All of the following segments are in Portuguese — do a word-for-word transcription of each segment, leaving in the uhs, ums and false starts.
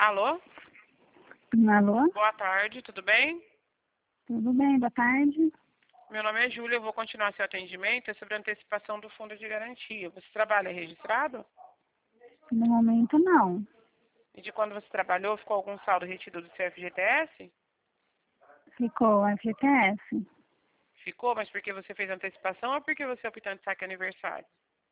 Alô? Alô? Boa tarde, tudo bem? Tudo bem, boa tarde. Meu nome é Júlia, eu vou continuar seu atendimento. É sobre a antecipação do fundo de garantia. Você trabalha registrado? No momento, não. E de quando você trabalhou, ficou algum saldo retido do seu F G T S? Ficou F G T S? Ficou, mas porque você fez antecipação ou porque você é optante de saque aniversário?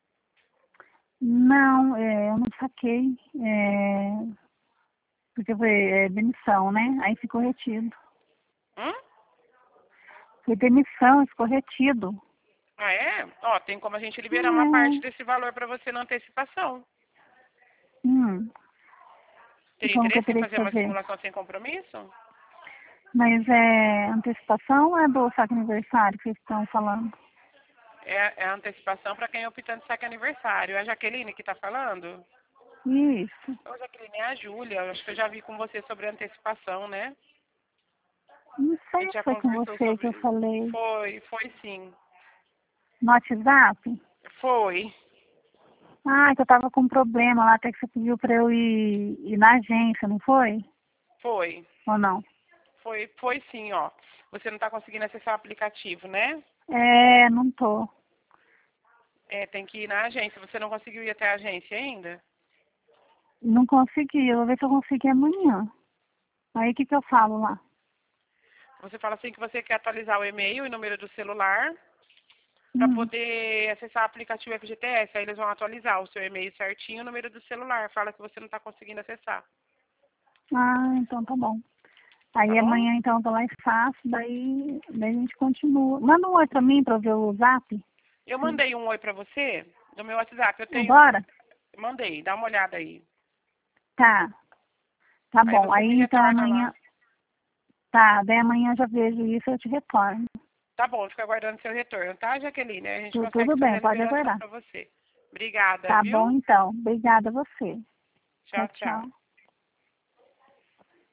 Não, é, eu não saquei, é, porque foi é, demissão, né? Aí ficou retido. Hum? Foi demissão, ficou retido. Ah, é? Ó, tem como a gente liberar uma parte É. desse valor para você na antecipação. Hum. E Teria como que eu interesse em teria que fazer uma fazer? simulação sem compromisso? Mas é antecipação ou é do saque aniversário que vocês estão falando? É, é a antecipação para quem é optante de saque aniversário. É a Jaqueline que está falando? Isso. Ô, Jaqueline, é a Júlia. Eu acho que eu já vi com você sobre antecipação, né? Não A sei gente se já foi com conversou você que eu sobre... falei. Foi, foi sim. No WhatsApp? Foi, Ah, que eu tava com um problema lá, até que você pediu pra eu ir, ir na agência, não foi? foi. Ou não? Foi, foi sim, ó. Você não está conseguindo acessar o aplicativo, né? É, não tô. É, tem que ir na agência. Você não conseguiu ir até a agência ainda? Não consegui, eu vou ver se eu consigo amanhã. Aí o que que eu falo lá? Você fala assim que você quer atualizar o e-mail e o número do celular para Hum. poder acessar o aplicativo F G T S. Aí eles vão atualizar o seu e-mail certinho e o número do celular. Fala que você não está conseguindo acessar. Ah, então tá bom. Tá Aí bom? amanhã então eu vou lá e faço, daí, daí a gente continua. Manda um oi pra mim pra eu ver o zap. Eu mandei um oi para você no meu WhatsApp. Eu tenho... Agora? Mandei, dá uma olhada aí. Tá, tá Aí bom. você Aí me então retorna lá. amanhã, tá, daí amanhã eu já vejo isso e eu te retorno. Tá bom, fica aguardando seu retorno, tá, Jaqueline? Aí a gente Tu- consegue Tudo fazer bem, a pode liberação aguardar. para você. Obrigada, Tá bom viu? então. Obrigada a você. Tchau, Tchau, tchau. tchau.